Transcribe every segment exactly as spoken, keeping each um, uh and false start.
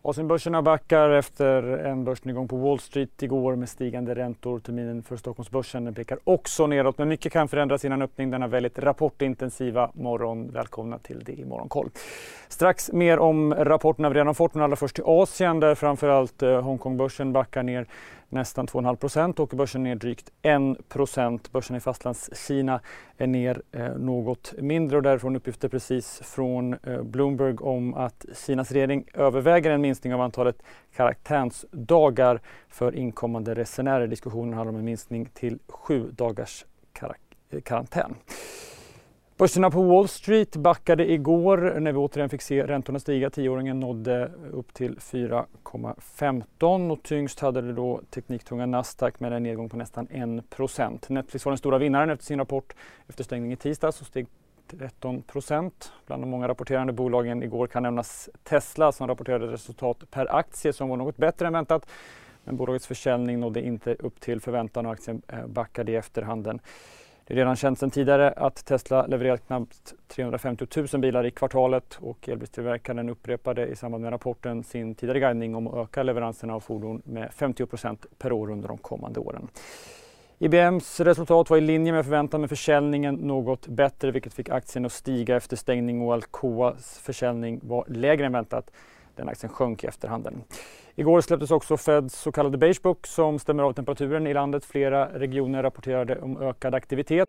Asienbörserna backar efter en börsnedgång på Wall Street igår med stigande räntor. Terminen för Stockholmsbörsen pekar också neråt, men mycket kan förändras innan öppning denna väldigt rapportintensiva morgon. Välkomna till det i Morgonkoll. Strax mer om rapporterna vi redan fått, men allra först till Asien där framförallt Hongkongbörsen backar ner nästan två komma fem procent och börsen ner drygt en procent. Börsen i fastlandskina är ner eh, något mindre och därifrån uppgifter precis från eh, Bloomberg om att Kinas regering överväger en minskning av antalet karantänsdagar för inkommande resenärer. Diskussionen handlar om en minskning till sju dagars karak- karantän. Börserna på Wall Street backade igår när vi återigen fick se räntorna stiga. Tioåringen nådde upp till fyra komma femton och tyngst hade det då tekniktunga Nasdaq med en nedgång på nästan en procent. Netflix var den stora vinnaren efter sin rapport efter stängning i tisdags och steg tretton procent. Bland de många rapporterande bolagen igår kan nämnas Tesla som rapporterade resultat per aktie som var något bättre än väntat. Men bolagets försäljning nådde inte upp till förväntan och aktien backade i efterhanden. Det är redan känt sedan tidigare att Tesla levererat knappt trehundrafemtio tusen bilar i kvartalet och elbilstillverkaren upprepade i samband med rapporten sin tidigare guidning om att öka leveranserna av fordon med femtio procent per år under de kommande åren. I B M:s resultat var i linje med förväntan med försäljningen något bättre vilket fick aktien att stiga efter stängning och Alcoas försäljning var lägre än väntat. Den aktien sjönk i efterhanden. Igår släpptes också Feds så kallade Beige Book som stämmer av temperaturen i landet. Flera regioner rapporterade om ökad aktivitet.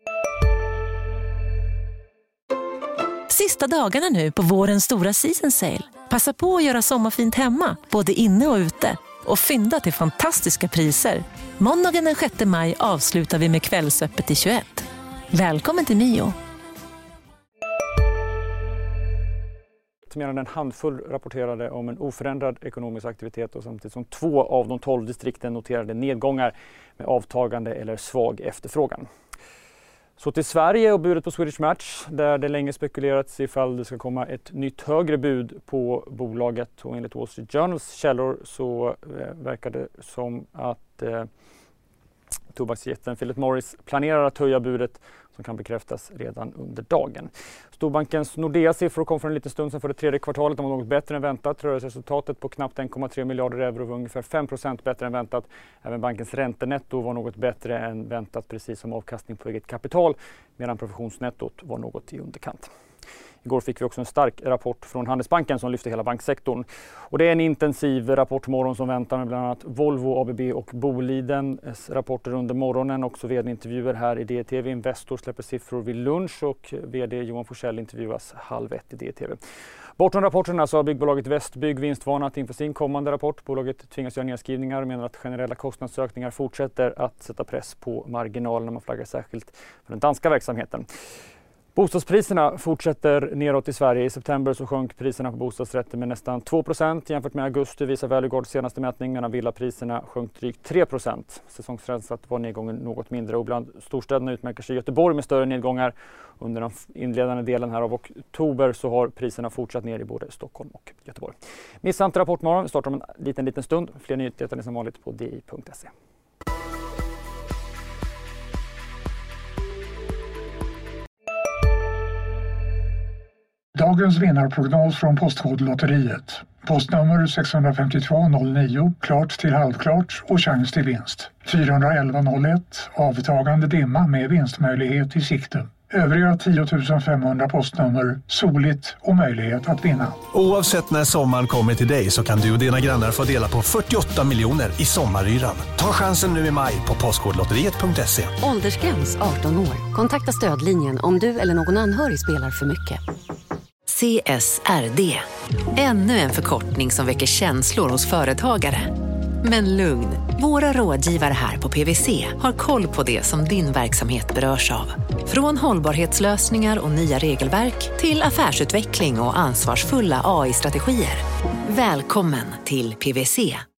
Sista dagarna nu på vårens stora season sale. Passa på att göra sommarfint hemma, både inne och ute. Och fynda till fantastiska priser. Måndagen den sjätte maj avslutar vi med kvällsöppet i tjugoett. Välkommen till Mio. Mer än en handfull rapporterade om en oförändrad ekonomisk aktivitet och samtidigt som två av de tolv distrikten noterade nedgångar med avtagande eller svag efterfrågan. Så till Sverige och budet på Swedish Match där det länge spekulerats ifall det ska komma ett nytt högre bud på bolaget och enligt Wall Street Journals källor så eh, verkar det som att eh, tobaksjätten Philip Morris planerar att höja budet som kan bekräftas redan under dagen. Storbankens Nordea-siffror kom för en liten stund sedan för det tredje kvartalet. De var något bättre än väntat. Rörelseresultatet på knappt en komma tre miljarder euro var ungefär fem procent bättre än väntat. Även bankens räntenetto var något bättre än väntat precis som avkastning på eget kapital medan provisionsnettot var något i underkant. Igår fick vi också en stark rapport från Handelsbanken som lyfter hela banksektorn. Och det är en intensiv rapportmorgon som väntar med bland annat Volvo, A B B och Bolidens rapporter under morgonen. Också vd-intervjuer här i D T V. Investor släpper siffror vid lunch och vd Johan Forsell intervjuas halv ett i D T V. Bortom rapporterna så har byggbolaget Västbygg vinstvarnat inför sin kommande rapport. Bolaget tvingas göra nedskrivningar och menar att generella kostnadsökningar fortsätter att sätta press på marginalerna. Man flaggar särskilt för den danska verksamheten. Bostadspriserna fortsätter neråt i Sverige. I september så sjönk priserna på bostadsrätter med nästan två procent jämfört med augusti visar Valueguards senaste mätning medan villapriserna sjönk drygt tre procent. Säsongsrensat var nedgången något mindre och bland storstäderna utmärker sig Göteborg med större nedgångar. Under den inledande delen här av oktober så har priserna fortsatt ner i både Stockholm och Göteborg. Missa inte Rapportmorgon, vi startar om en liten liten stund. Fler nyheter är som vanligt på d i punkt se. Dagens vinnarprognos från Postkodlotteriet. Postnummer sexhundrafemtiotvå noll nio, klart till halvklart och chans till vinst. fyrahundraelva noll ett, avtagande dimma med vinstmöjlighet i sikte. Övriga tio tusen femhundra postnummer, soligt och möjlighet att vinna. Oavsett när sommaren kommer till dig så kan du och dina grannar få dela på fyrtioåtta miljoner i sommaryran. Ta chansen nu i maj på postkodlotteriet punkt se. Åldersgräns arton år. Kontakta stödlinjen om du eller någon anhörig spelar för mycket. C S R D. Ännu en förkortning som väcker känslor hos företagare. Men lugn, våra rådgivare här på P W C har koll på det som din verksamhet berörs av. Från hållbarhetslösningar och nya regelverk till affärsutveckling och ansvarsfulla A I-strategier. Välkommen till P W C.